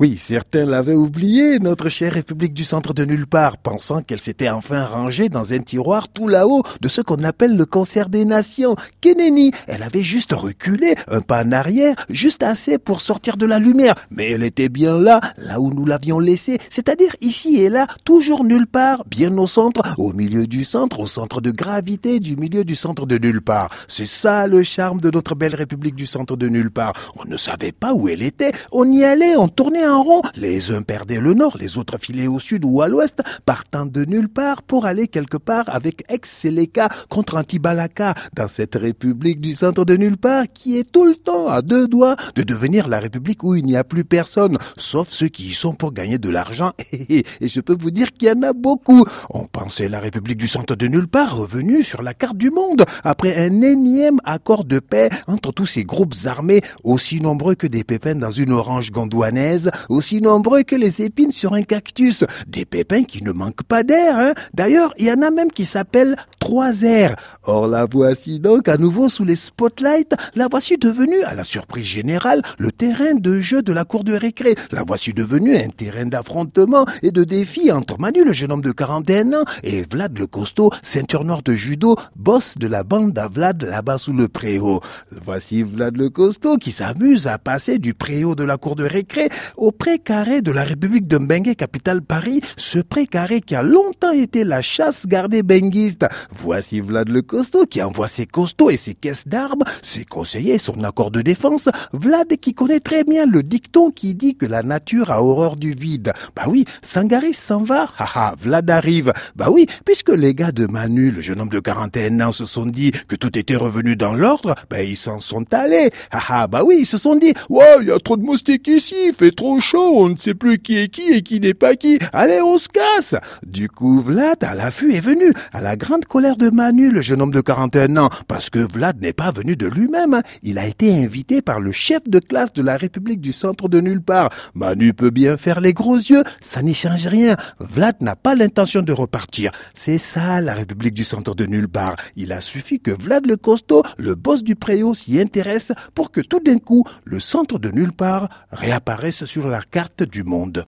Oui, certains l'avaient oublié, notre chère République du centre de nulle part, pensant qu'elle s'était enfin rangée dans un tiroir tout là-haut de ce qu'on appelle le concert des nations. Keneni, elle avait juste reculé, un pas en arrière, juste assez pour sortir de la lumière. Mais elle était bien là où nous l'avions laissée, c'est-à-dire ici et là, toujours nulle part, bien au centre, au milieu du centre, au centre de gravité du milieu du centre de nulle part. C'est ça le charme de notre belle République du centre de nulle part. On ne savait pas où elle était, on y allait, on tournait en rond. Les uns perdaient le nord, les autres filaient au sud ou à l'ouest, partant de nulle part pour aller quelque part avec ex-Seleka contre Antibalaka, dans cette République du centre de nulle part qui est tout le temps à deux doigts de devenir la République où il n'y a plus personne, sauf ceux qui y sont pour gagner de l'argent. Et je peux vous dire qu'il y en a beaucoup. On pensait la République du centre de nulle part revenue sur la carte du monde après un énième accord de paix entre tous ces groupes armés aussi nombreux que des pépins dans une orange gondouanaise, aussi nombreux que les épines sur un cactus. Des pépins qui ne manquent pas d'air, hein. D'ailleurs, il y en a même qui s'appellent 3 airs. Or, la voici donc à nouveau sous les spotlights. La voici devenue, à la surprise générale, le terrain de jeu de la cour de récré. La voici devenue un terrain d'affrontement et de défi entre Manu, le jeune homme de 41 ans, et Vlad le costaud, ceinture noire de judo, boss de la bande à Vlad là-bas sous le préau. Voici Vlad le costaud qui s'amuse à passer du préau de la cour de récré au pré-carré de la République de Mbengue, capitale Paris, ce pré-carré qui a longtemps été la chasse gardée benguiste. Voici Vlad le costaud qui envoie ses costauds et ses caisses d'armes, ses conseillers et son accord de défense. Vlad qui connaît très bien le dicton qui dit que la nature a horreur du vide. Bah oui, Sangaris s'en va, haha, Vlad arrive. Bah oui, puisque les gars de Manu, le jeune homme de 41 ans, se sont dit que tout était revenu dans l'ordre, bah ils s'en sont allés. Haha, bah oui, ils se sont dit, ouais, il y a trop de moustiques ici, il fait trop chaud, on ne sait plus qui est qui et qui n'est pas qui. Allez, on se casse. Du coup, Vlad, à l'affût, est venu, à la grande colère de Manu, le jeune homme de 41 ans, parce que Vlad n'est pas venu de lui-même, hein. Il a été invité par le chef de classe de la République du centre de nulle part. Manu peut bien faire les gros yeux, ça n'y change rien. Vlad n'a pas l'intention de repartir. C'est ça, la République du centre de nulle part. Il a suffi que Vlad le costaud, le boss du préau, s'y intéresse pour que tout d'un coup, le centre de nulle part réapparaisse sur la carte du monde.